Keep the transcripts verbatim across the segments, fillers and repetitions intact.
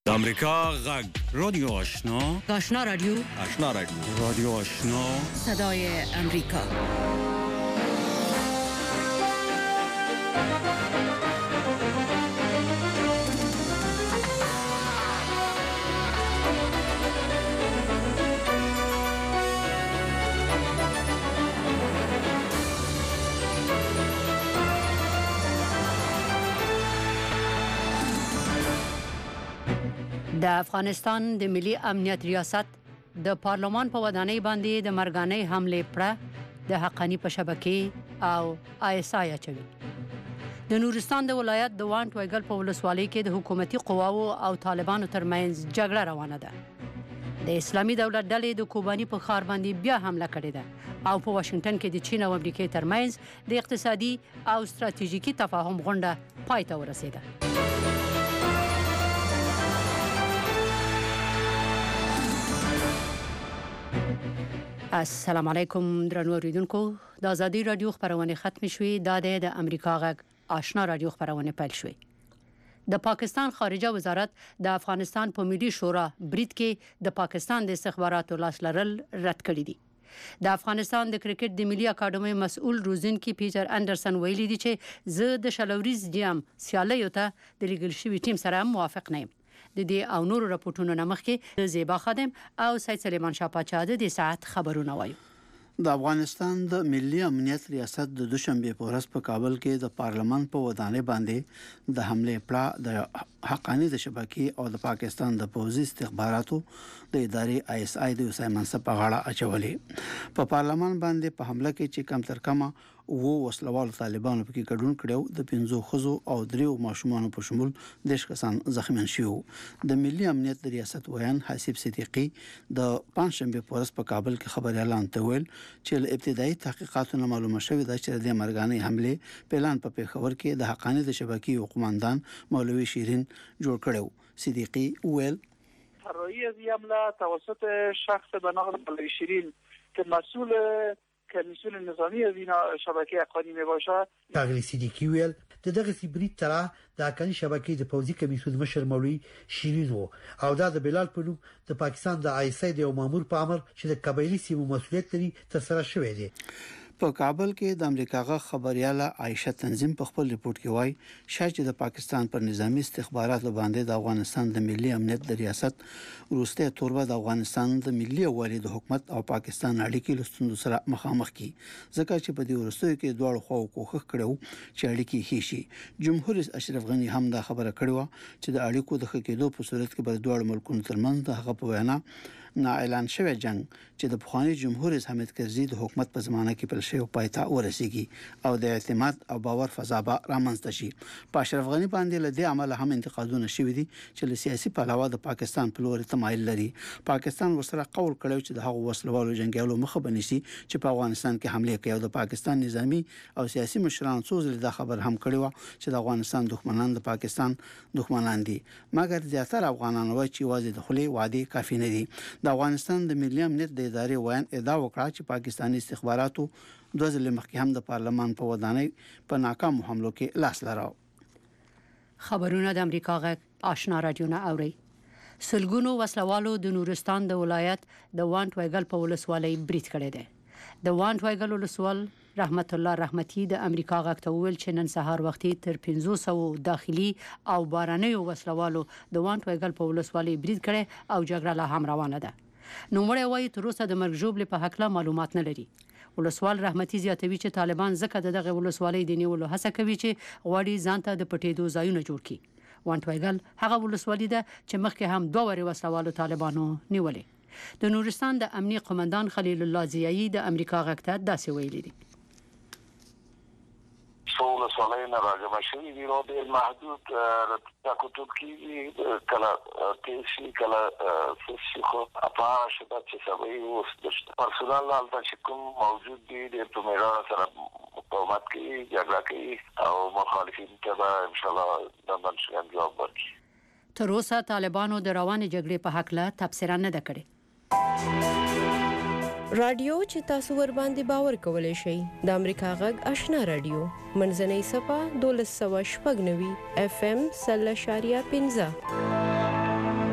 د امریکا غږ رادیو آشنا آشنا رادیو آشنا رادیو رادیو آشنا صدای امریکا. د افغانستان د ملي امنیت ریاست د پارلمان په ودانۍ باندې د مرګانۍ حمله پړه د حقانی په شبکې او آی اس آی اچوي. د نورستان د ولایت د وانټ وایګل په ولسوالۍ کې د حکومتي قواو او طالبانو ترمنځ جګړه روانه ده. د اسلامي دولت ډلې د کوباني په ښار باندې بیا حمله کړې ده او په واشنگټن کې د چین او امریکا ترمنځ د اقتصادي او ستراتیژیکي تفاهم غونډه پای ته ورسېده. السلام علیکم درنو اوریدونکو، د آزادي رادیو خبرونه ختم شوې. دا د امریکا غږ آشنا رادیو خبرونه پیل شوې. د پاکستان خارجه وزارت د افغانستان په ملي شورا برید کې د پاکستان د استخباراتو لاس لرل رد کړی دي. د افغانستان د کرکټ د ملي اکاډمۍ مسؤل روزنکی پیټر انډرسن ویلي دی چې زه د شلوريز جام سیالیو ته د لیګل شوی ټیم سره موافق نه یم. د دې او نورو راپورټونو نمخ کې زیبا خادم او سید سلیمان شاه پاچا د ساعت خبرونه وایي. د افغانستان د ملي امنیت ریاست د دوشنبه په ورځ په کابل کې د پارلمان په ودانۍ باندې د حمله پړه د حقانی د شبکې او د پاکستان د پوځي استخباراتو د ادارې آی اس آی د وسای منصب په غاړه اچولې. په پارلمان باندې په حمله کې چې کم تر کمه وو وسلوال طالبانو پکې ګډون کړو، د پنځو خزو او دریو ماشومانو په شمول دیش کسان زخمیان شوي. د ملي امنیت ریاست ویان حسیب صدیقی د پنځشنبه په ورځ په کابل کې خبريالان ته ویل چې ابتدایي تحقیقاتونه معلومه شوې ده چې د مرګانې حمله پلان په پیښور کې د حقانی د شبکې قوماندان مولوي شیرین جوړ کړو. صدیقی ویل طراحی از این حمله توسط شخص به نام مولوی شیرین که مسئول کمیسیون نظامی از این شبکه حقانی میباشد. تغلی صدیقی ویل د دغه سیبری ترا د حقانی شبکې د پوځي کمیسیون مشر مولوي شیرین وو او دا د بلال په نوم د پاکستان د آی اس آی د مامور په امر چې د قبایلی سیمو مسؤلیت لري تر سره شوې دي. په کابل کې د امریکا غا خبرياله عائشه تنظیم په خپل ریپورت کې وایي چې د پاکستان پر نظامی استخباراتو باندې د افغانستان د ملي امنیت د ریاست وروسته توربه د افغانستان د ملي والي د حکومت او پاکستان اړیکې لستون سره مخامخ کی، ځکه چې په دې وروستیو کې دواړو خواو کوښښ کړو چې اړیکې هي شي. جمهور رئیس اشرف غنی هم دا خبره کړې و چې د اړیکو د ښه کېدو په صورت کې به دواړو ملکونو ترمنځ د هغه په وینا نا اعلان شوی جنگ چې د پخوانی جمهور رئیس حامد کرزي د حکومت په زمانه کې پر شی پای ته ورسیږي او د اعتماد او باور فضا به رامنځته شي. په اشرف غنی باندې له دې عمله هم انتقادونه شوي دي چې له سیاسي پلوه د پاکستان په لور تمایل لري. پاکستان ورسره قول کړو چې د هغو وسلوالو جنگیالو مخه بنسي چې په افغانستان کې حمله کوي او د پاکستان نظامی او سیاسي مشران څو ځله دا خبر هم کړی و چې د افغانستان دښمنان د پاکستان دښمنان دي، مګر زیاتره افغانان وایي چې واځي د خلې وادي کافي نه دي. د افغانستان د ملي امنیت د ادارې ویان ادعا وکړه چې پاکستاني استخباراتو دوه ځله مخکې هم د پارلمان په ودانۍ په ناکامو حملو کې لاس لرو. خبرونه د امریکا غږ آشنا رادیو نه اوري. سلګونو وسلوالو د نورستان د ولایت د وانټ وایګل په ولسوالۍ برید کړی دی. د وانټ وایګل ولسوال رحمت الله رحمتي د امریکا غږ ته ویل چې نن سهار وختي تر پنځوس سوه داخلي او بارانیو وسلوالو د وانټ وایګل په ولسوالۍ برید کړی او جګړه لا هم روانه ده. نوموړی وایي تر اوسه د مرګ ژوبلې په هکله معلومات نه لري. ولسوال رحمتي زیاتوي چې طالبان ځکه دغه ولسوالۍ د نیولو هڅه کوي چې غواړي ځان ته د پټېدو ځایونه جوړ کړي. وانټ وایګل هغه ولسوالۍ ده چې مخکې هم دوه وړې وسلوالو طالبانو نیولې. د نورستان د امنیه قومندان خلیل الله زیایی د امریکا غږ ته داسې ویلي دي. سول سولین راجمه شوی دی رو ډیر محدود تکوتب کیږي کله تیسی کله فسخو اپا شته چې سبي اوس د پرسونل لالته چې کوم موجود دي د پمیرا سره مقاومت کوي جګړه کوي او مخالفین ته ان شاء الله د منشن جواب ورکړي. تر اوسه طالبانو د روانې جګړې په حق له تبصره نه ده کړې. رادیو چې تاسو ور باندې باور کولای شئ د امریکا غږ آشنا رادیو منځنۍ صفه دولس سوه شپږ نوي اف ام سل اشاریه پنځه.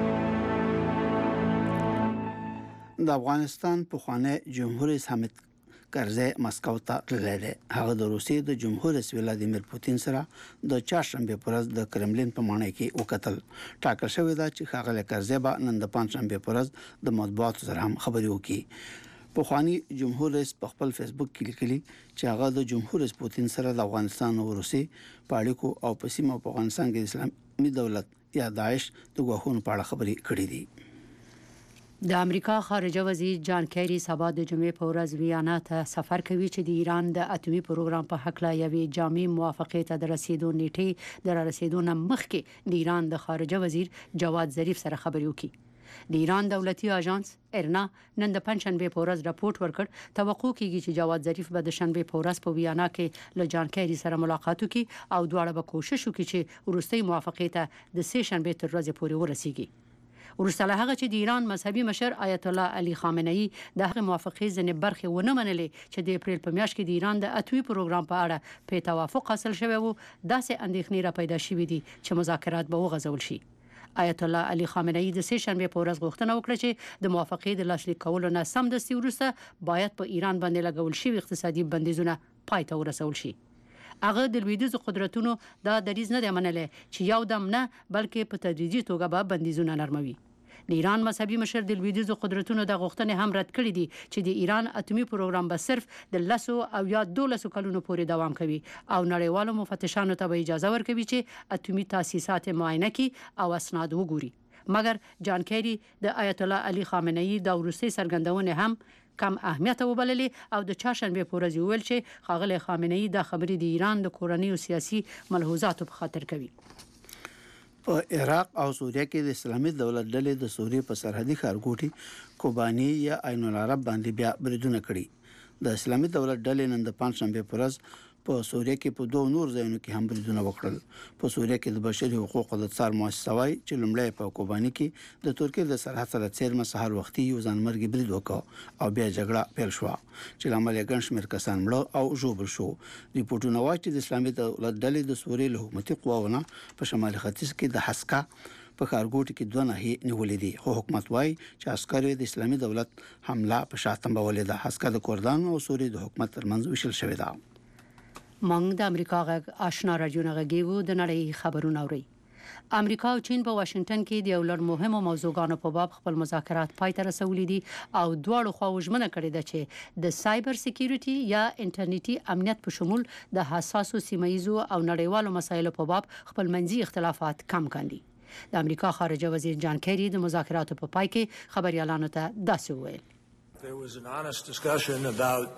د افغانستان پخوانی جمهور رئیس حامد کرزی مسکو ته تللی دی. هغه د روسیې د جمهور رئیس ولادیمیر پوتین سره د چهارشنبه پر ورځ د کرملین په ماڼۍ کې وکتل. ټاکل شوې ده چې ښاغلی کرزی به نن د پنځشنبه پر ورځ د مطبوعاتو سره هم خبرې وکړي. پخوانی جمهور رئیس په خپل فیسبوک کې لیکلي چې هغه د جمهور رئیس پوتین سره د افغانستان او روسیې په اړیکو او په سیمه په افغانستان کې د اسلامي دولت یا داعش د غواخونو په اړه خبرې کړې دي. د امریکا خارجه وزیر جان کیری سبا د جمعې په ورځ ویانا ته سفر کوي چې د ایران د اټومي پروګرام په حق لا یوې جامع موافقې ته د رسیدو نیټه د رسیدو نه مخکې د ایران د خارجه وزیر جواد ظریف سره خبرې وکړي. د ایران دولتي اژانس ارنا نن د پنځشنبه په ورځ راپورټ ورکړ توقع کیږي چې جواد ظریف به د شنبه په ورځ په ویانا کې له جان کیری سره ملاقات وکړي او دواړه به کوشش وکړي چې وروستي موافقې ته د سه شنبه تر ورځې پورې ورسیږي. ورسره هغه چې د ایران مذهبي مشر آیت الله علي خامنه‌ای د هغه موافقې ځنې برخه ونه منلې چې د اپریل په میاشت کې د ایران د اټومي پروګرام په اړه په توافق حاصل شوی وو، داسې اندېښنې را پیدا شوې دي چې مذاکرات به وغځول شي. آیت الله علي خامنه‌ای د سه شنبه په ورځ غوښتنه وکړه چې د موافقې د لاسلیک کولو نه سمدستي وروسته باید په ایران باندې لګول شوی اقتصادي بندیزونه پای ته ورسول شي. هغه د لویدیځ قدرتونو دا دریځ نه دی منلې چې یو دم نه بلکې په تدریجي توګه به بندیزونه نرموي. د ایران مذهبي مشر د لویدیځ قدرتونو د غوښتنې هم رد کړې دي چې د ایران اټومي پروګرام به صرف د لسو او یا دولسو کلونو پورې دوام کوي او نړیوالو مفتشانو ته به اجازه ورکوي چې اټومي تاسیسات معاینه کړي او اسناد وګوري. مګر جان کیری د آیت الله علي خامنه‌ای د وروستي څرګندونې هم کم اهمیت وبللې او د چهارشنبه په ورځ ویل چې ښاغلی خامنه‌ای د خبرې د ایران د کورنۍ او سیاسي ملحوظاتو په خاطر کوي. په عراق او سوریه کې د اسلامي دولت ډلې د سوریې په سرحدي ښارګوټي کوبانی یا عین العرب باندې بیا بریدونه کړي. د اسلامي دولت ډلې نن د پنځشنبه پر ورځ په سوریه کې په دوه نور ځایونو کې هم بریدونه وکړل. په سوریه کې د بشري حقوقو د څار مؤسسه وايي چې لومړی په کوبانی کې د ترکیې د سرحد سره څیرمه سهار وختي یو ځانمرګي برید وکړ او بیا جګړه پیل شوه چې لامل یې ګڼ شمېر کسان مړه او ژوبل شو. ریپورتونه وايي چې د اسلامي دولت ډلې د سوریې له حکومتي قواوو په شمالي ختیځ کې د حسکا په ښارګوټي کې دوه ناحیې نیولې دي، خو حکومت وايي چې عسکر د اسلامي دولت حمله په شاتم بولې ده. حسکا د کردانو او سوریې د حکومت ترمنځ وشل شوې ده. مونږ د امریکا غږ آشنا رادیو نه غږیږو د نړۍ خبرونه اوري. امریکا او چین په واشنگټن کې د یو لړ مهمو موضوعاتو په باب خپل مذاکرات پای ته رسولي دي او دواړو خواوو ژمنه کړې ده چې د سایبر سکیورټي یا انټرنیټي امنیت په شمول د حساسو سیمایزو او نړیوالو مسایلو په باب خپل منځي اختلافات کم کړي. د امریکا خارجه وزیر جان کیری د مذاکراتو په پای کې خبريالانو ته داسې وویل. There was an honest discussion about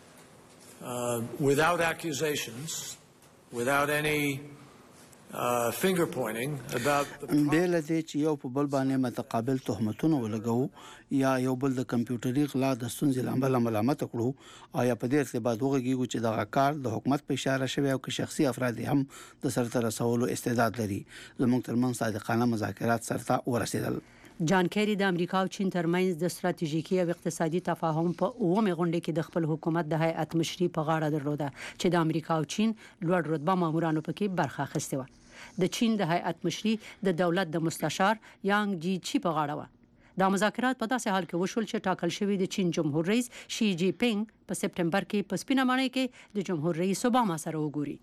Uh, without accusations, without any uh, finger pointing about the بل دې چې یو په بل باندې متقابل تهمتونه ولګو یا یو بل د کمپیوټري غلا د ستونزې لامل ملامت کړو او یا په دې ارتباط وغږیږي چې دا کار د حکومت په اشاره شوی او چې شخصي افراد هم د سرته رسولو استعداد لري. زموږ ترمن صادقانه مذاکرات سرته ورسېدل. جان کیری د امریکا او چین ترمنځ د ستراتیژیکي او اقتصادي تفاهم په اومه غونډه کې د خپل حکومت د هیئت مشري په غاړه درلوده چې د امریکا او چین لوړ رتبه مامورانو پکې برخه اخیسته و. د چین د هیئت مشري د دولت د مستشار یانګ جی چی په غاړه و. دا مذاکرات په داسې حال کې وشول چې ټاکل شوی د چین جمهور رئیس شي جی پینګ په سپټمبر کې په سپینه ماڼۍ کې د جمهور رئیس اوباما سره وګوري.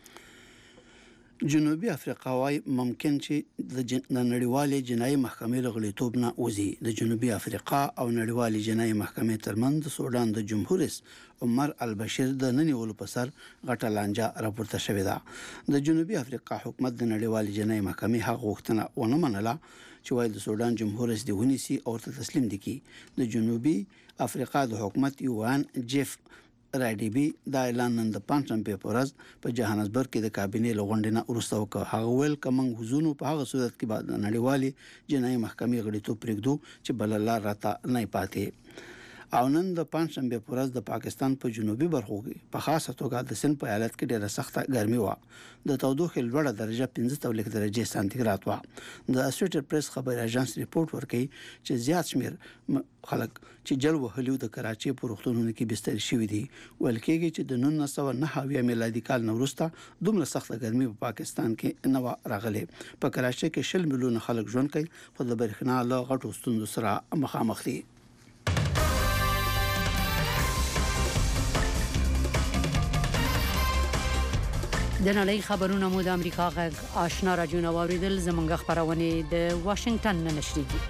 جنوبي افریقا وايي ممکن چې د جن... نړیوالې جنایي محکمې لغړیتوب نه وځي. د جنوبي افریقا او نړیوالې جنایي محکمې ترمنځ د سودان د جمهور رئیس عمر البشیر د ننیولو په سر غټه لانجه راپورته شوې ده. د جنوبي افریقا حکومت د نړیوالې جنایي محکمې حق غوښتنه ونه منله چې وايي د سودان جمهور رئیس دی ونیسي او ته تسلیم دي کی. د جنوبي افریقا د حکومت یوان جیف راډیبي دا اعلان نن د پنځشنبه په ورځ په جوهانسبرګ کې د کابینې لغونډې نه وروسته وکړ. هغه ویل کوم غوښنو په هغه صورت کې بعد نړیوالې جنایي محکمې غړیتوب پرېږدو چې بل لار راته نه پاتې. او نن د پنځشنبه په ورځ د پاکستان په جنوبي برخو کې په خاصه توګه د سند په ایالت کې ډېره سخته ګرمي و. د تودوخې لوړه درجه پنځه تولک درجه سانتیګراد و. د اسوسییټډ پریس خبري اژانس ریپورت ورکړي چې زیات شمیر خلک چې جل وهلیو د کراچي په روغتونونو کې بستر شوي دي. ول کېږي چې د نولس سوه نهه اویا میلادي کال نه وروسته دومره سخته ګرمي په پاکستان کې نه و راغلي. په کراچي کې شل میلیونه خلک ژوند کوي خو د برېښنا له غټو ستونزو سره مخامخ دي. د نړۍ خبرونه مو د امریکا غږ آشنا رادیو نواوریدل زمونږ خبرونه د واشنگټن نه نشریږي.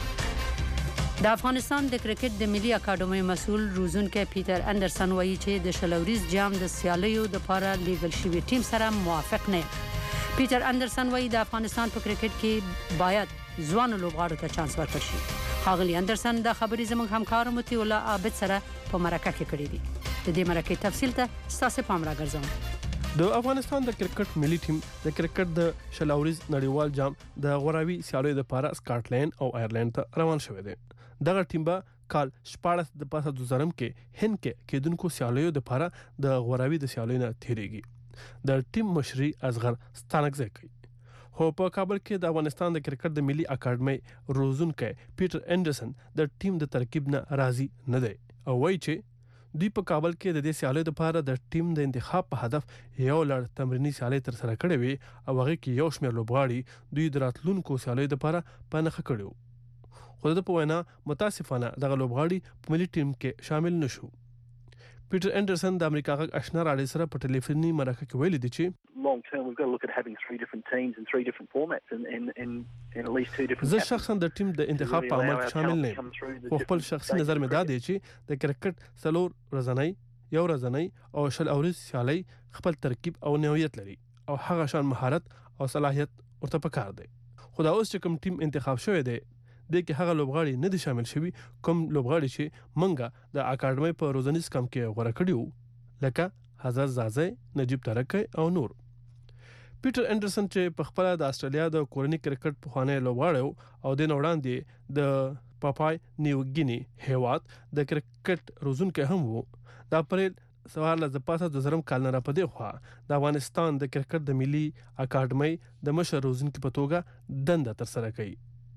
د افغانستان د کرکټ د ملي اکاډمي مسؤل روزونکو پیټر انډرسن وایي چې د شلوريز جام د سیالیو د لپاره لیګل شوی ټیم سره موافق نه. پیټر انډرسن وایي د افغانستان په کرکټ کې باید ځوان لوبغاړو ته چانس ورکړي شي. ښاغلي انډرسن د خبري زموږ همکار متي الله عابد سره په مرکه کې کړی دی. د دې مرکه تفصیل ته ستاسو پام راګرځوم. د افغانستان د کرکټ ملي ټیم د کرکټ د شلوريز نړیوال جام د غوراوي سیالیو لپاره سکاټلند او آیرلند ته روان شوی دی. دغه ټیم به کال شپږ د پاسه د زرم کې هند کې کېدونکو سیالیو لپاره د غوراوي د سیالیو نه تیریږي. د ټیم مشري اصغر ستانکزی کوي. خو په کابل کې د افغانستان د کرکټ د ملي اکاډمي روزونکو پیټر انډرسن د ټیم د ترکیب نه راضي نه دی او وایي چې دوی په کابل کې د دې سیالیو لپاره د ټیم د انتخاب په هدف یو لړ تمرینی سیالي تر سره کړې وي او هغه کې یو شمېر لوبغاړي دوی د راتلونکو سیالیو لپاره پنځه کړو. خو د په وینا متاسفانه دغه لوبغاړي په ملي ټیم کې شامل نشو. پیټر انډرسن د امریکا غږ آشنا رادیو سره په ټلیفوني مرکه کې ویلي دی چې long term we've got to look at having three different teams and three different formats and in in in at least two different. زه شخصا د ټیم د انتخاب په عمل کې شامل نه یم. خپل شخصي نظر مې دا دی چې د کرکټ څلور ورځنۍ یو ورځنۍ او شل اوريز سیالي خپل ترکیب او نوعیت لري او هغه شان مهارت او صلاحیت ورته پکار دی. خو دا اوس چې کوم ټیم انتخاب شوی دی د کې هغه لوبغاړي نه دي شامل شوي کوم لوبغاړي چې منګه د اکاډمي په روزنیز کم کې غوړه کړیو لکه حضرت زازی نجیب ترکی او نور. پیټر انډرسن چې په خپل د استرالیا د کورنی کرکټ په خانه لوبغاړو او د نوړاندې د پاپای نیو ګینی هیواد د کرکټ روزونکو هم وو. دا پرې سوال له پاسه د زرم کال نه را پدې خو د افغانستان د کرکټ د ملي اکاډمي د مشر روزونکو په توګه دنده تر سره کوي.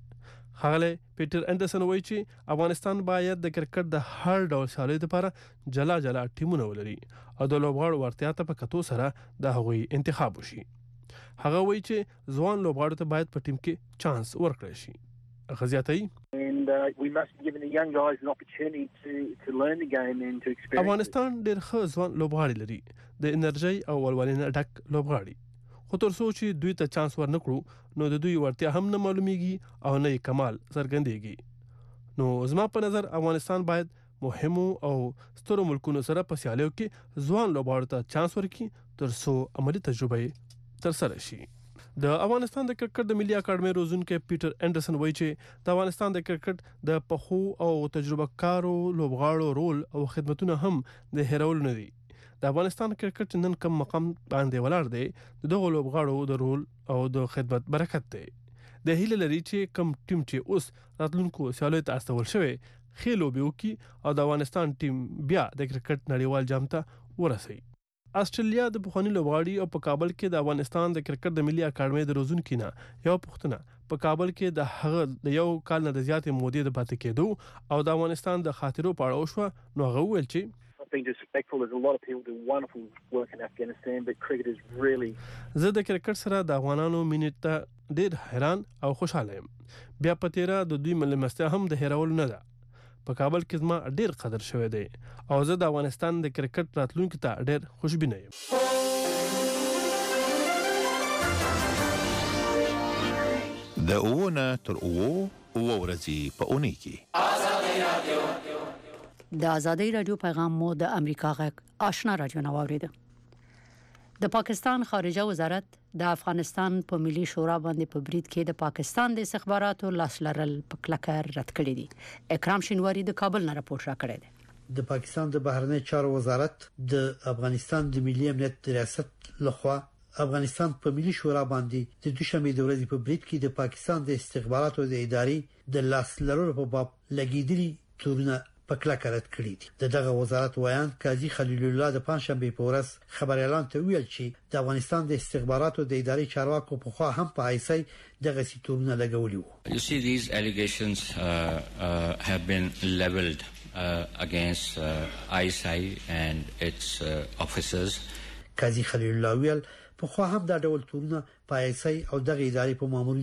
خاله پیټر انډرسن وایي چې افغانستان باید د کرکټ د هر ډول سیالیو لپاره جلا جلا ټیمونه ولري او د لوبغاړو ورتیا ته په کتو سره د هغوی انتخاب وشي. هغه وایي چې ځوان لوبغاړو ته باید په ټیم کې چانس ورکړي شي. غزياتي and uh, we must be giving the young guys an opportunity to to learn the game and to experience. افغانستان ډېر ښه ځوان لوبغاړي لري د انرژي او ولولې ډک لوبغاړي. خو تر څو چې دوی ته چانس ورنکړو نو د دوی ورتیا هم نه معلومیږي او نه کمال څرګندېږي. نو زما په نظر افغانستان باید مهمو او سترو ملکونو سره په سیالیو کې ځوان لوبغاړو ته چانس ورکړي تر څو عملی تجربه تر سره شي. د افغانستان د کرکټ د ملي اکاډمي روزونکو پیټر انډرسن وایي چې د افغانستان د کرکټ د پخو او تجربه کارو لوبغاړو رول او خدمتونه هم د هیرول نه دي. د افغانستان کرکټ نن کم مقام باندې ولاړ دی د دغه لوبغاړو د رول او د خدمت برکت دی. د هیله لري چې کم ټیم چې اوس راتلونکو سیالیو ته استول شوی خېلو بیوکی او د افغانستان ټیم بیا د کرکټ نړیوال جام ته ورسي. استرالیا د پخوانی لوبغاړي او په کابل کې د افغانستان د کرکټ د ملي اکاډمي د روزونکو نه یو پښتنه په کابل کې د هغه د یو کال نه زیاتې مودې د پاتې کېدو او د افغانستان د خاطرو په اړه وشو نو هغه ویل چې being disrespectful. There's a lot of people do wonderful work in Afghanistan, but cricket is really. زه د کرکټ سره د افغانانو مینټ ته ډېر حیران او خوشاله یم. بیا پتیرا د دوی ملمستیا هم د هیرول نه ده. په کابل کې زما ډېر قدر شوی دی او زه د افغانستان د کرکټ راتلونکو ته ډېر خوشبینه یم. د اوونه تر اوو او ورځې په اونۍ کې آزادۍ رادیو د آزادۍ رادیو پیغام مو د امریکا غږ آشنا رادیو نواوریده. د پاکستان خارجه وزارت د افغانستان په ملي شورا باندې په بریټ کې د پاکستان د استخباراتو لاس لرل په کلکه رد کړی دی. اکرام شینواری د کابل نه راپور را کړی دی. د پاکستان د بهرنی چارو وزارت د افغانستان د ملي امنیت ریاست لخوا افغانستان په ملي شورا باندې د دوشنبه د ورځې په بریټ کې د پاکستان د استخباراتو د ادارې د لاس لرلو په باب لګیدلي تورونه په کلکه رد کړی دي. دغه وزارت وایي قاضي خلیل الله د پنځشنبه په ورځ خبر اعلان ته ویل چې د افغانستان د استخباراتو د ادارې چارواکو په خوا هم په ایسای دغه سیتورونه لګولي وو. You see, these allegations uh, uh, have been leveled uh, against uh, I S I and its uh, officers. قاضي خلیل الله ویل په خوا هم دا ډول تورونه په ایسای او دغه ادارې په مامورینو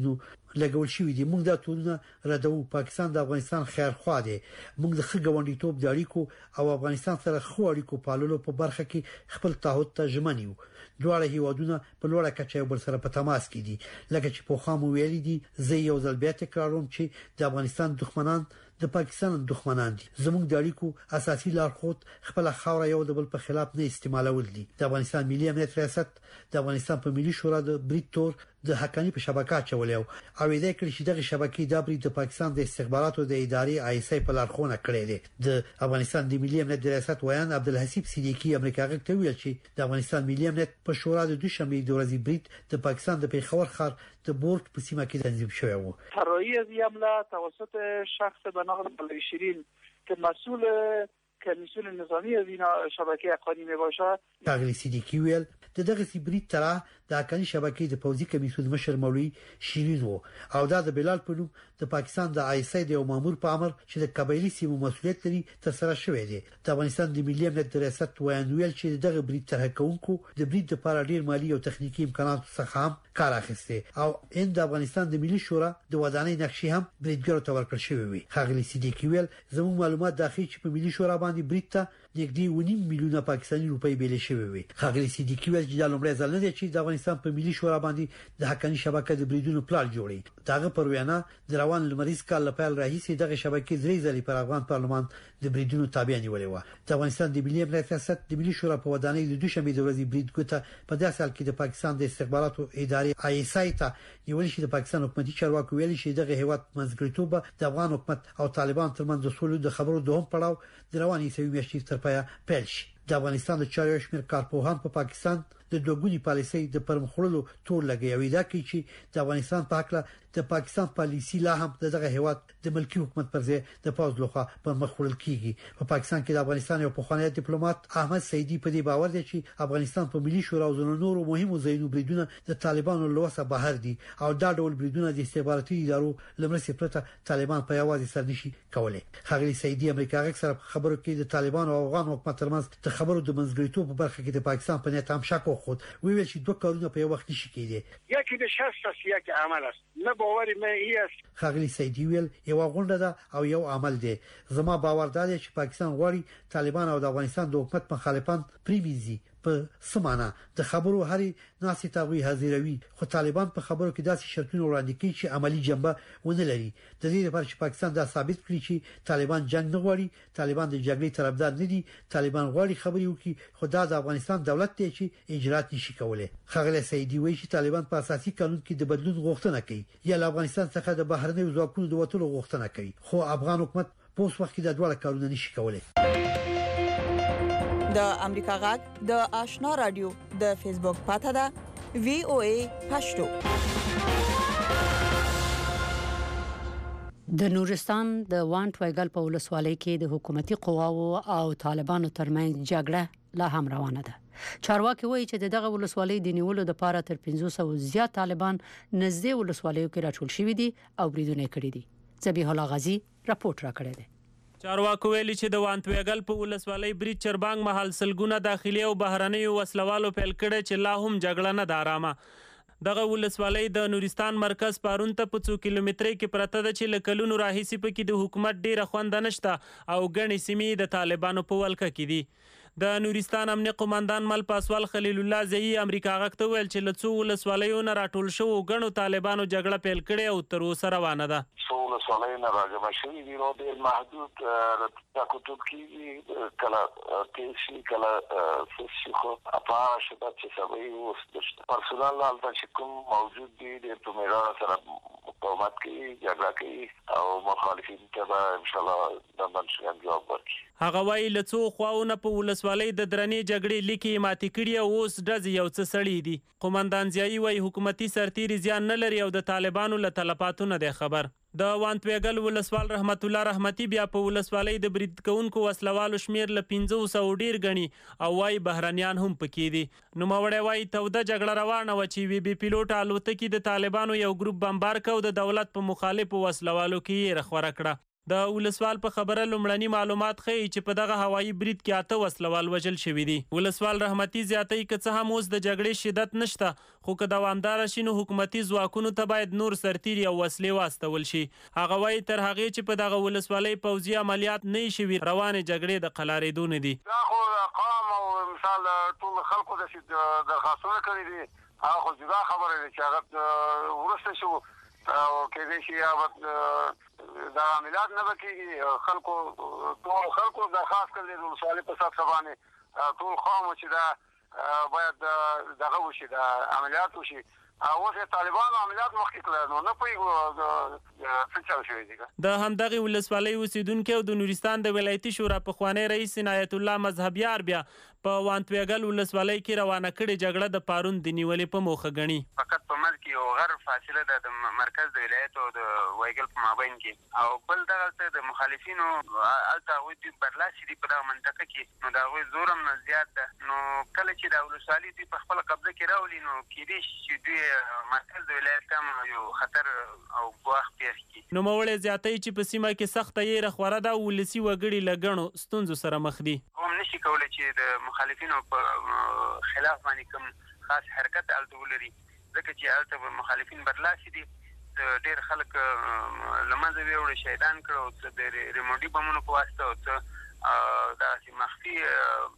لګول شوې دي. موږ دا ټولونه ردو. پاکستان د افغانستان خیر خوا دی. موږ د خګوندیتوب د اړیکو او افغانستان سره خو اړیکو پاللو په برخه کې خپل تعهد ته ژمن یو. دواړه هیوادونه په لوړه کچه بل سره په تماس کې دي. لکه چې په خامو ویلي دي زه یو ځل بیا تکراروم چې د افغانستان دښمنان د پاکستان دښمنان دي. زموږ د اړیکو اساسي لارښود خپل خاور یو د بل په خلاف نه استعمالول دي. د افغانستان ملي امنیت ریاست د افغانستان په ملي شورا د بریټ تور د حقانی په شبکه چولې او اېدا کړی چې دغه شبکې د بریټ د پاکستان د استخباراتو د ادارې آی اس آی په لارښوونه کړې ده. د افغانستان د ملي امنیت ریاست ویان عبدالحسیب صدیقی امریکا غږ ته ویل چې د افغانستان ملي امنیت په شورا د دوشنبه د ورځې بریټ د پاکستان د پیښور ښار د بورډ په سیمه کې تنظیم شوی و. طراحی از این حمله توسط شخص به نام ملک شیرین که مسئول کمیسیون نظامی از این شبکه حقانی میباشه. تغلی صدیقی ویل د دغه سیبریت طرح د حقانی شبکې د پوځي کمیسیون مشر مولوی شیرین وو او دا د بلال په نوم د پاکستان د آی اس آی د یو مامور په امر چې د قبایلی سیمو مسولیت لري تر سره شوې دي. د افغانستان د ملي امنیت ریاست ویان ویل چې دغه بریټ طرح کوونکو د بریټ لپاره ډیر مالی او تخنیکی امکانات څخه هم کار اخیسته او ان د افغانستان د ملي شورا د ودانۍ نقشې هم بریټګرو ته ورکړل شوې وي. خغلی صدیقی ویل زموږ معلومات داخلي چې په ملي شورا باندې بریټ ته نږدې ونیم میلیونه پاکستاني روپۍ بیلې شوې وي. خغلی صدیقی ویل چې د لومړي ځل نه دی چې د افغانستان په ملي شورا باندې د حقانی شبکې د بریډونو پلان جوړي. داغه پر وینا د روان لمریز کال لپاره رئیس دغه شبکې درې ځلې پر افغان پارلمان د بریډونو تابع نیولې و. د افغانستان د ملي امنیت ریاست د ملي شورا په ودانۍ د دوشنبه د ورځې بریډ ګوته په داسې حال کې د پاکستان د استخباراتو ادارې آی اس آی ته نیول شي. د پاکستان حکومتي چارواکو ویلي چې دغه هیواد منځګړیتوب د افغان حکومت او طالبان ترمنځ د سولې د خبرو دوهم پړاو د رواني سوي میاشتې تر پایه پیل شي. د افغانستان د چارو شمیر کارپوهان په پا پاکستان د دوګونی پالیسۍ د پرمخړلو تور لګوي. دا کوي چې د افغانستان په حق له د پاکستان پالیسي لا هم دغه هیواد د ملکی حکومت پر ځای د پاوز لخوا پرمخړل کیږي. په پاکستان کې د افغانستان یو پخوانی ډیپلوماټ احمد سیدی په دې باور دی چې افغانستان په ملي شورا او نورو مهمو ځایونو بریدونه د طالبانو لوسه بهر دي او دا ډول بریدونه د استخباراتي ادارو لمرسي پرته طالبان په یوازې سر نشي کولای. خغلی سیدی امریکا غږ سره خبرو کې د طالبان او افغان حکومت ترمنځ د خبرو د منځګړیتوب په برخه کې د پاکستان په نیت هم شک وخود. ویل چې دوه کارونه په یو وخت نشي کېدی. یکی د شخص است یکی عمل است. نه باور مې است. خغلی سیدی ویل یو غونډه ده او یو عمل دی. زما باور دی چې پاکستان غواړي طالبان او د افغانستان د حکومت مخالفان پریویزي په سمانه د خبرو هري ناسي تاوی حاضروي. خو طالبان په خبرو کې داسې شرطونه وړاندې کوي چې عملی جنبه ونه لري. د دې لپاره چې پاکستان دا ثابت کړي چې طالبان جنگ نه غواړي، طالبان د جګړې طرفدار نه دي، طالبان غواړي خبري وکړي خو دا د افغانستان دولت دی چې اجرات نشي کولای. خغلی سیدی وایي چې طالبان په اساسي قانون کې د بدلون غوښتنه کوي یا له افغانستان څخه د بهرنیو ځواکونو د وټولو غوښتنه کوي، خو افغان حکومت په اوس وخت کې د ډول کارونه نشي کولای. د امریکا غږ د آشنا رادیو د فیسبوک پاته ده وی او ای پښتو. د نورستان د وانټ وایګل په ولسوالۍ کې د حکومتي قواو او طالبانو ترمنځ جګړه لا هم روانه ده. چارواکي وایي چې دغه ولسوالۍ د نیولو لپاره تر پنځه سوه زیات طالبان نږدې ولسوالیو کې راټول شوي دي او بریدونه کړي دي. ذبیح الله غازی راپورټ راکړی دی. چارواکو ویلي چې د وانټ ویګل په ولسوالۍ بریټ چربانګ محل سلګونه داخلي او بهرنۍ وسلوالو پیل کړي چې لا هم جګړه نه ده آرامه. دغه ولسوالۍ د نورستان مرکز پارون ته په څو کیلومترۍ کې پرته ده چې لکلونو راهیسي پکې د حکومت ډیره خوند نشته او ګڼې سیمې د طالبانو په ولکه کې دي. د نورستان امنیه قومندان مل پاسوال خلیل الله زئی امریکا غږ ته ویل چې له څو ولسوالیو نه راټول شو ګڼو طالبانو جګړه پیل کړې او تر اوسه روانه ده. څو ولسوالۍ نه راجمع شوي دي نو ډېر محدود تاکتوب کېږي کله تېز شي کله سست شي خو په هغه شدت چې سبا یې اوس نشته. پرسونل هلته چې کوم موجود دي ډېر په میړانه سره مقاومت کوي جګړه کوي او مخالفین ته به انشاءالله دندان شیان جواب ورکړي. هغه وایي له څو خواونه په ولسوالۍ د درنې جګړې لیکې ماتې کړي او اوس ډزې یو څه سړي دي. قومندان ضیایي وایي حکومتي سرتیري زیان نه لري او د طالبانو له تلفاتو نه دی خبر. د وانټ ویګل ولسوال رحمت الله رحمتي بیا په ولسوالۍ د برید کوونکو وسلوالو شمیر له پنځه سوه ډیر غني او وايي بهرنیان هم پکې دي. نوموړی وايي توده جګړه روانه و چې وی بي پیلوټ الوتکې د طالبانو یو ګروپ بمبار کړ او د دولت په مخالفو وسلوالو کې یې رخوره کړه. د ولسوال په خبره لومړني معلومات ښیي چې په دغه هوایي برید کې اته وسلوال وژل شوي دي. ولسوال رحمتي زیاتوي که څه هم اوس د جګړې شدت نشته، خو که دوامداره شي نو حکومتي ځواکونو ته باید نور سرتیري او وسلې واستول شي. هغه وایي تر هغې چې په دغه ولسوالۍ پوځي عملیات نه وي شوي، روانې جګړې د قلارېدو نه دي. دا خو قام او مثال ټول خلکو داسې درخواستونه کړي دي، هغه خو جدا خبره ده چې هغه وروسته شو او کېدای شي یا دا عملیات نه به کېږي. خلکو ټول خلکو درخواست کړی د ولسوالۍ په سطحه باندې ټول قام چې دا باید دغه وشي، دا عملیات وشي. اوس طالبانو عملیات مخکې کړل نو نه پوهېږو څه چل شوي دي. د همدغې ولسوالۍ اوسېدونکي او د نورستان د ولایتي شورا پخوانی رئیس عنایت الله مذهبیار بیا په وانتویګل ولسوالۍ کې روانه کړې جګړه د پارون د نیولې په موخه ګڼي. فقط په منځ کې یو غر فاصله ده د مرکز د ولایت او د وایګل په مابین کې، او بل دغلته د مخالفینو هلته هغوی دوی برلاسي دي په دغه منطقه کې، نو د هغوی زور هم زیات ده. نو کله چې دا ولسوالي دوی په خپله قبضه کې راولي نو کېدای شي چې دوی مرکز د ولایت هم یو خطر او ګواښ پیښ کړي. نوموړی زیاتوي چې په سیمه کې سخته یېره خوره ده او ولسي وګړي له ګڼو ستونزو سره مخ دي. هم نشي کولی چې د مخالفینو په خلاف باندې کوم خاص حرکت هلته ولري، ځکه چې هلته به مخالفین برلاسي دي. ډېر خلک له منځه ویوړي، شهیدان کړه، او څه د ریموټي بمونو په واسطه او څه داسې مخفي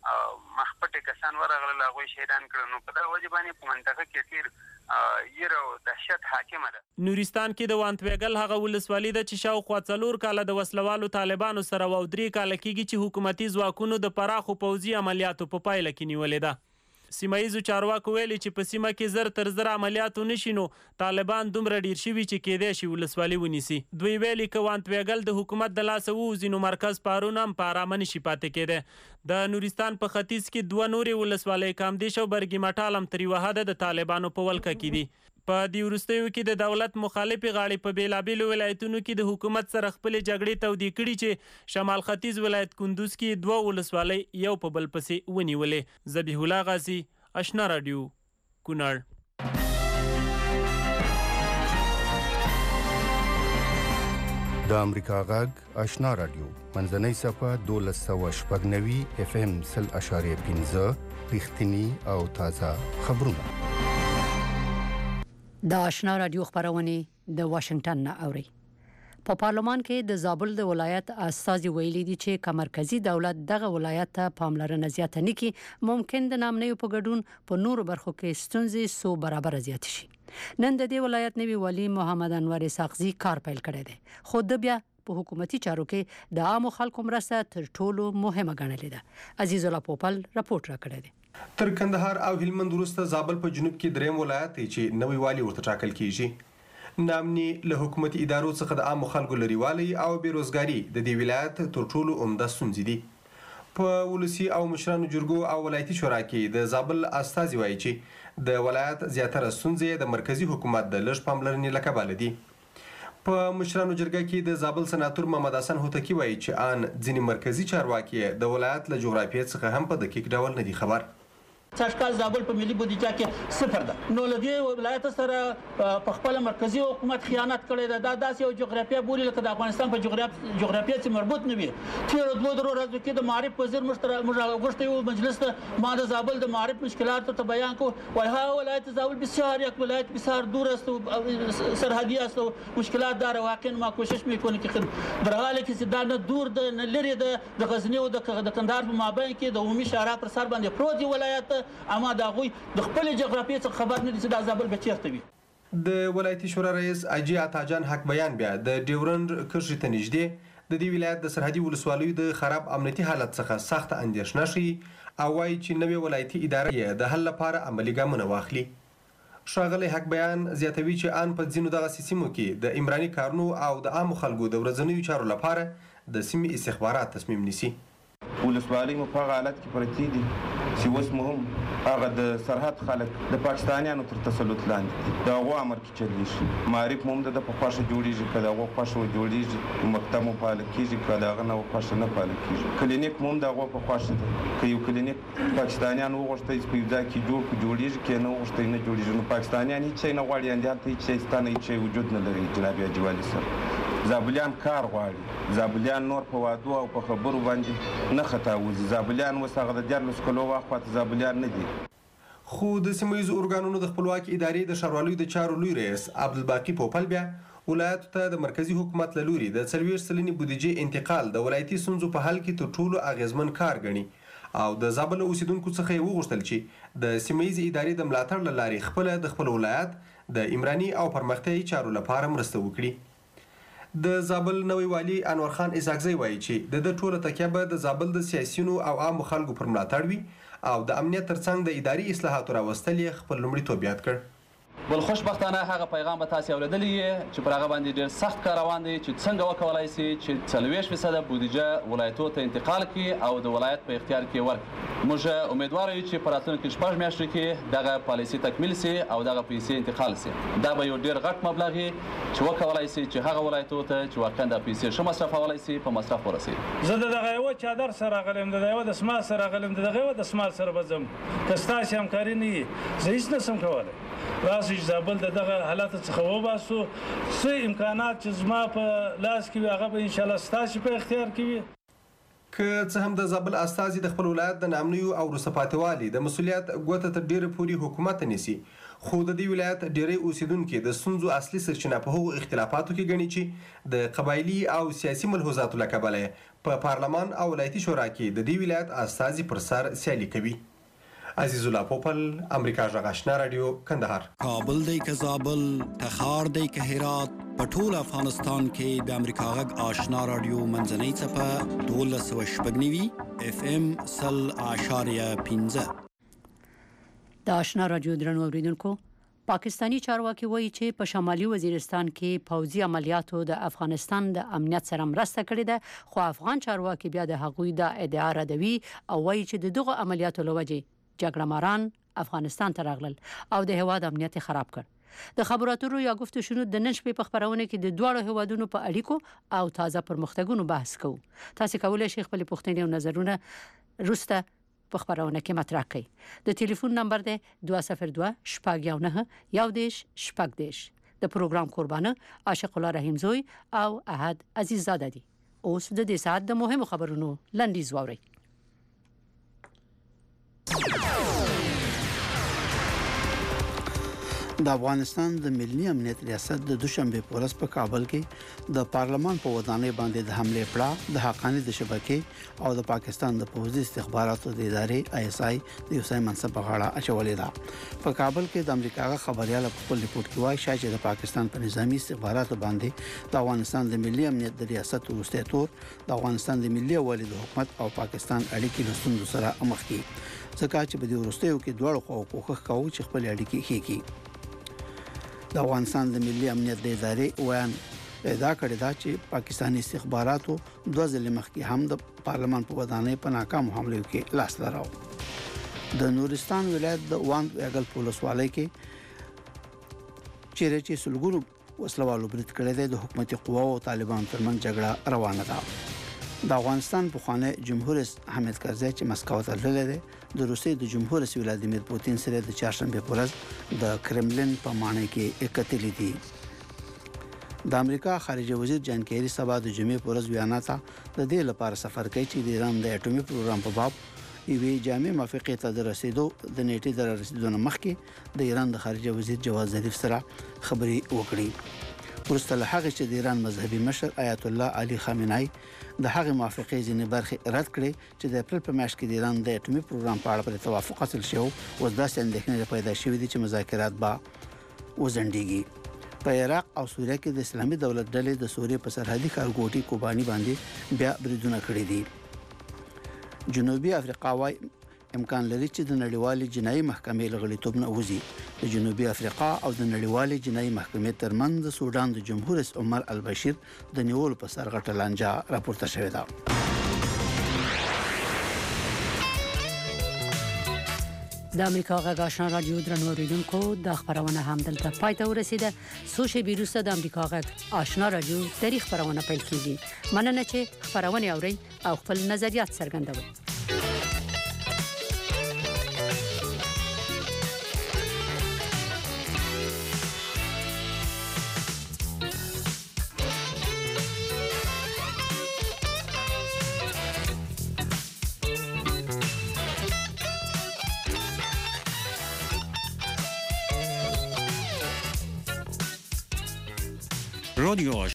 مخپټې کسان ورغلل، هغوی شهیدان کړه. نو په دغه وجې باندې په منطقه کې ډېر یره او دهشت حاکمه ده. نورستان کې د وانتویګل هغه ولسوالي ده چې شاوخوا څلور کاله د وسلوالو طالبانو سره او درې کاله کېږي چې حکومتي ځواکونو د پراخو پوځي عملیاتو په پایله کې نیولې ده. سیمایي چارواکو ویلي چې په سیمه کې زر تر زر عملیاتو نشي نو طالبان دومره ډیر شوي چې کېدای شي ولسوالي ونیسي. دوی ویلي که وانتویګل د حکومت د لاسه ووځي نو مرکز پارون هم په ارامه نشي پاتې کېدی. د نورستان په ختیځ کې دوه نورې ولسوالۍ کامدیش او برګي مټال هم تر یوه حده د طالبانو په ولکه کې دي. په دې وروستیو کې د دولت مخالفې غاړې په بېلابېلو ولایتونو کې د حکومت سره خپلې جګړې تودې کړي چې شمال ختیځ ولایت کندوز کې دوه ولسوالۍ یو په بل پسې ونیولې. ذبیح الله غازي، آشنا رادیو، کونړ. د امریکا غږ آشنا رادیو منځنۍ صفحه دولس سوه شپږ نوي اف ام سل اشاریه پنځه رښتینی او تازه خبرونه. د آشنا رادیو خبرونه د واشنگټن نه اوري. په پارلمان کې د زابل د ولایت استازي ویلي دي چې که مرکزی دولت دغه ولایت ته پاملرنه زیاته نه کړي ممکن د نامنیو په ګډون په نورو برخو کې ستونزې سو برابر زیات شي. نن د دې ولایت نوي والی محمد انور ساغزي کار پیل کړی دی، خو د بیا په حکومتي چارو کې د عامو خلکو مرسته تر ټولو مهمه ګڼلې ده. عزیز الله پوپل راپورټ راکړی دی. تر کندهار او هلمند وروسته زابل په جنوب کې دریم ولایت دی چې نوی والی ورته ټاکل کیږي. نامني له حکومتي ادارو څخه د عامو خلکو لريوالي او بیروزګاری د دې ولایت تر ټولو عمده ستونزې دي. په ولسی او مشرانو جرګو او ولایتي شورا کې د زابل استازي وایي چې د ولایت زیاتره ستونزې د مرکزی حکومت د لږ پاملرنې له کبله دي. په مشرانو جرګه کې د زابل سناتور محمد حسن هوتکی وایي چې ان ځینې مرکزی چارواکي د ولایت له جغرافیې څخه هم په دقیق ډول نه دي خبر. څشکال زابل په ملي بودیجه کې صفر ده، نو لدې ولایت سره په خپل مرکزی حکومت خیانت کړی ده. دا داسې یو جغرافیه بولي لکه د افغانستان په جغرافیه چې مربوط نه وي. تیر دوه درو ورځو کې د معارف وزیر موږ غوښتي یو مجلس ته ما د زابل د معارف مشکلات ته بیان کو، وای ها ولایت زابل بسیار یک ولایت بسیار دور است و سرحدی است و مشکلات داره. واقعا ما کوشش میکنیم که در حالی که دا نه دور ده نه لري ده، د غزنی او د کندهار په مابین کې د عمومي شهرک پر سر باندې پروت دی ولایت، اما دا غوي د خپل جغرافیې څخه خبر نه دي چې د زابل بچیرته وي. د ولایتي شورا رئیس اجي عطاجان حق بیان بیا د ډیورند کرښې ته نږدې د دې ولایت د سرحدي ولسوالیو د خراب امنیتي حالت څخه سخت اندېښنه شي او وايي چې نوې ولایتي اداره یې د حل لپاره عملي ګامونه واخلي. ښاغلی حق بیان زیاتوي چې ان په ځینو دغه سیمو کې د عمراني کارونو او د عامو خلکو د ورځنیو چارو لپاره د سیمې استخبارات تصمیم نیسي. ولسوالۍ مو په هغه حالت کې پرتې دي چې اوس مو هم هغه د سرحد خلک د پاکستانیانو تر تسلط لاندې دي، د هغو امر کې چلیږي. معارف مو هم د ده په خوښه جوړېږي، که د هغو خوښه جوړېږي، مکتب مو فعاله کېږي، که د هغه نه خوښه نه فعاله کېږي. کلینیک مو هم د هغو په خوښه دی، که یو کلینیک پاکستانیان وغوښتئ چې په یو ځای کې جوړ کړو جوړېږي، که یې نه وغوښتئ نه جوړېږي. نو پاکستانیان هېڅ شی نه غواړي، هلته هېڅ شی ستا نه هېڅ شی وجود نه لري جناب حاجي والي صاحب. زابلیان کار غواړي، زابلیان نور په وادو او په خبرو باندې نه خطاوزي. زابلیان اوس هغه د دیارلس کلو واخواته زابلیان نه دي. خو د سیمه ییزو ارګانونو د خپلواکي ادارې د ښاروالۍ د چارو لوی رئیس عبدالباقي پوپل بیا ولایتو ته د مرکزی حکومت له لوري د څلوېښت سلنې بودیجې انتقال د ولایتي ستونزو په حل کې تر ټولو اغیزمن کار ګڼي او د زابل اوسیدونکو څخه یې وغوښتل چې د سیمه ییزې ادارې د ملاتړ له لارې خپله د خپل ولایت د عمراني او پرمختیایي چارو لپاره مرسته وکړي. د زابل نوی والي انور خان اسحاقزی وایي چې د ده ټوله تکیه به د زابل د سیاسیونو او عامو خلکو پر ملاتړ وي او د امنیت ترڅنګ د اداري اصلاحاتو راوستل یې خپل لومړیتوب یاد کړ. بل خوشبختانه هغه پیغام به تاسو اوریدلی چې پر هغه باندې ډیر سخت کار روان دی چې څنګه وکولای شي چې څلوېښت فیصده بودیجه ولایتو ته انتقال کړي او د ولایت په اختیار کې ورکړي. موږ امیدوار یو چې په راتلونکي شپږ میاشتو کې دغه پالیسي تکمیل شي او دغه پیسې انتقال شي. دا به یو ډیر غټ مبلغ وي چې وکولای شي چې هغه ولایتو ته چې واقعا د پیسې ښه مصرفولای شي په مصرف ورسوي. زه د دغه یو چادر سره غلم د یو د سمال سره غلم د دغه یو د سمال سره بزم که ستاسو همکاري نه وي زه هیڅ نشم کولی. راسي زابل د دغه حالات څخه وباسو څه امکانات چې زما په لاس کې وي هغه به انشاءالله ستاسو په اختیار کې وي. که څه هم د زابل استازي د خپل ولایت د ناامنیو او وروسته پاتې والي د مسؤلیت ګوته تر ډیره پورې حکومت ته نیسي، خو د دې ولایت ډیری اوسیدونکي د ستونزو اصلي سرچینه په هغو اختلافاتو کې ګڼي چې د قبایلي او سیاسي ملحوظاتو له کبله په پارلمان او ولایتي شورا کې د دې ولایت استازي پر سر سیالي کوي. عزیز الله پوپل، امریکا غږ آشنا رادیو، کندهار. کابل دی که زابل، تخار دی که هرات، په ټول افغانستان کې د امریکا غږ آشنا رادیو منځنۍ څپه دولس سوه شپږ نوي اف ام سل اعشاریه پنځه. د آشنا رادیو درنو اوریدونکو، پاکستانی چارواکي وایي چې په شمالي وزیرستان کې پوځي عملیاتو د افغانستان د امنیت سره مرسته کړې ده، خو افغان چارواکي بیا د هغوی د ادعا ردوي او وایي چې د دغه عملیاتو له وجې جګړه ماران افغانستان ته راغلل او د هیواد امنیت خراب کړ. د خبرو اترو یا گفتگو شنو د نن شپې په خبرونه کې د دواړو هیوادونو په اړیکو او تازه پرمختګونو بحث کوو. تاسو کولی شئ خپل پوښتنې او نظرونه روسته په خبرونه کې مطرح کړئ. د ټلیفون نمبر دی دوه صفر دوه شپږ یو نه یو دیش شپږ دیش. د پروګرام قربانه عاشق الله رحیم زوی او احد عزیز زاده دي. اوس د دې ساعت د مهمو خبرونو لنډیز واورئ. د افغانستان د ملي امنیت ریاست د دوشنبه په ورځ په کابل کې د پارلمان په ودانۍ باندې د حمله پړه د حقاني د شبکې او د پاکستان د پوځي استخباراتو د ادارې آی اس آی د یو ځای منصب په غاړه اچولې ده. په کابل کې د امریکا خبريال په خپل ریپورت کې وايي چې د پاکستان په نظامی استخباراتو باندې د افغانستان د ملي امنیت د ریاست وروسته تور د افغانستان د ملي والي د حکومت او پاکستان اړیکې له ستونزو سره مخ دي، ځکه چې په دې وروستیو کې دواړو خواو کوښښ کوي چې خپل اړیکې ښې کړي. د افغانستان د ملي امنیت د ادارې ویان ادعا کړې ده چې پاکستاني استخباراتو دوه ځله مخکې هم د پارلمان په ودانۍ په ناکام حملو کې لاس لرو. د نورستان ولایت د واند ویګل پولیسوالۍ کې چیرې چې سلګونو وسلوالو برید کړی دی، د حکومتي قواو او طالبان ترمنځ جګړه روانه ده. د افغانستان پخوانی جمهور رئیس حامد کرزی چې مسکو ته تللی دی، د روسیې د جمهور رئیس ولادیمیر پوتین سره د چهارشنبه په ورځ د کرملین په ماڼۍ کې اکتلې دي. د امریکا خارجه وزیر جان کیری سبا د جمعې په ورځ ویانا ته د دې لپاره سفر کوي چې د ایران د اټومي پروګرام په باب یوې جامع موافقې ته د رسیدو د نیټې د رسیدو نه مخکې د ایران د خارجه وزیر جواد ظریف سره خبرې وکړي. وروسته له هغې چې د ایران مذهبي مشر آیت الله علي خامنه‌ای د هغې موافقې ځینې برخې رد کړې چې د اپریل په میاشت کې د ایران د اټومي پروګرام په اړه پر توافق حاصل شو، اوس داسې اندېښنې پیدا شوې دي چې مذاکرات به وځنډېږي. په عراق او سوریه کې د اسلامي دولت ډلې د سوریې په سرحدي ښارګوټي کوباني باندې بیا بریدونه کړي دي. جنوبي افریقا وايي امکان لري چې د نړیوالې جنایي محکمې له غړیتوب نه وځي. د جنوبي افریقا او د نړیوالې جنایي محکمې ترمنځ د سودان د جمهور رئیس عمر البشیر د نیولو په سر غټه لانجه راپورته شوې ده. د امریکا غږ آشنا رادیو درنو اوریدونکو، د خبرونه هم دلته پای ته ورسیده. څو شېبې وروسته د امریکا غږ آشنا رادیو تاریخ خبرونه پیل کیږي. مننه چې خبرونه اورئ او خپل نظریات څرګندوئ. رادیو